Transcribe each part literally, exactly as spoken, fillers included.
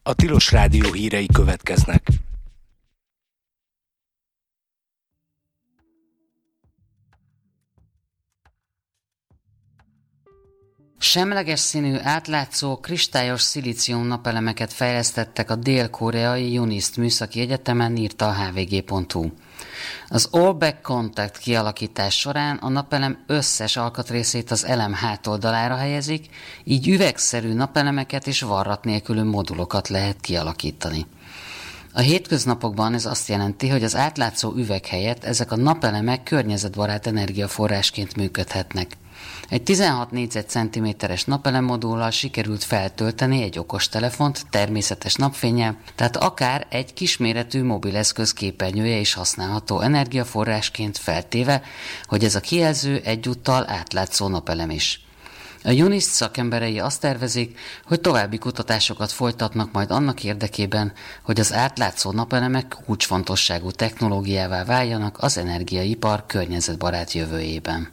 A Tilos Rádió hírei következnek. Semleges színű, átlátszó, kristályos szilícium napelemeket fejlesztettek a dél-koreai Unist Műszaki Egyetemen, írta a há vé gé pont hú. Az All-Back Contact kialakítás során a napelem összes alkatrészét az elem hátoldalára helyezik, így üvegszerű napelemeket és varrat nélkülű modulokat lehet kialakítani. A hétköznapokban ez azt jelenti, hogy az átlátszó üveg helyett ezek a napelemek környezetbarát energiaforrásként működhetnek. Egy tizenhat négyzetcentiméteres napelemodullal sikerült feltölteni egy okostelefont természetes napfénnyel, tehát akár egy kisméretű mobileszköz képernyője is használható energiaforrásként, feltéve, hogy ez a kijelző egyúttal átlátszó napelem is. A Unist szakemberei azt tervezik, hogy további kutatásokat folytatnak majd annak érdekében, hogy az átlátszó napelemek kulcsfontosságú technológiává váljanak az energiaipar környezetbarát jövőjében.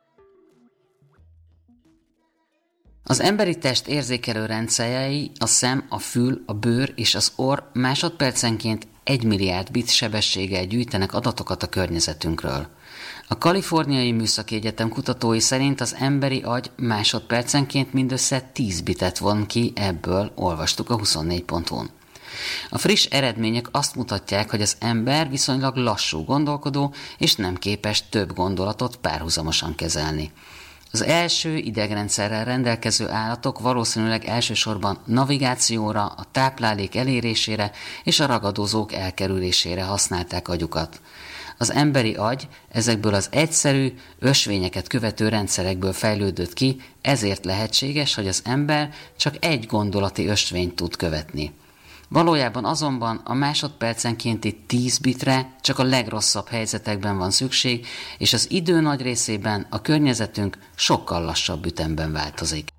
Az emberi test érzékelő rendszerei, a szem, a fül, a bőr és az orr másodpercenként egy milliárd bit sebességgel gyűjtenek adatokat a környezetünkről. A Kaliforniai Műszaki Egyetem kutatói szerint az emberi agy másodpercenként mindössze tíz bitet von ki ebből, olvastuk a huszonnégy pont hú-n. A friss eredmények azt mutatják, hogy az ember viszonylag lassú gondolkodó és nem képes több gondolatot párhuzamosan kezelni. Az első idegrendszerrel rendelkező állatok valószínűleg elsősorban navigációra, a táplálék elérésére és a ragadozók elkerülésére használták agyukat. Az emberi agy ezekből az egyszerű, ösvényeket követő rendszerekből fejlődött ki, ezért lehetséges, hogy az ember csak egy gondolati ösvényt tud követni. Valójában azonban a másodpercenkénti tíz bitre csak a legrosszabb helyzetekben van szükség, és az idő nagy részében a környezetünk sokkal lassabb ütemben változik.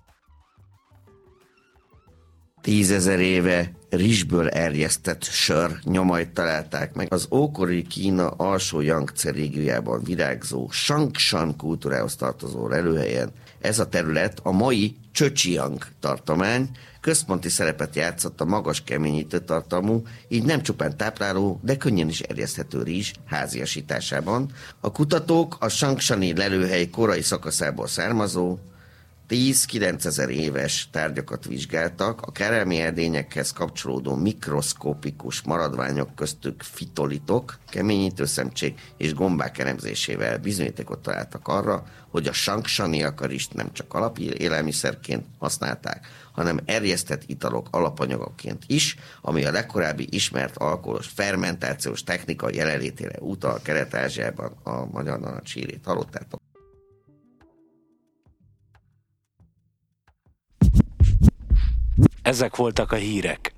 Tízezer éve rizsből erjesztett sör nyomait találták meg az ókori Kína alsó Jangtsze régiójában virágzó Shangshan kultúrához tartozó lelőhelyen. Ez a terület, a mai Zhejiang tartomány központi szerepet játszott a magas keményítő tartalmú, így nem csupán tápláló, de könnyen is erjeszthető rizs háziasításában. A kutatók a Shangshani lelőhely korai szakaszából származó tíz-kilencezer éves tárgyakat vizsgáltak, a kerelmi edényekhez kapcsolódó mikroszkopikus maradványok, köztük fitolitok, keményítőszemcsék és gombák elemzésével bizonyítékot találtak arra, hogy a shangsaniak a rizst nem csak alapélelmiszerként használták, hanem erjesztett italok alapanyagoként is, ami a legkorábbi ismert alkoholos fermentációs technika jelenlétére utal Kelet-Ázsiában. A magyar narancssírét hallottátok? Ezek voltak a hírek.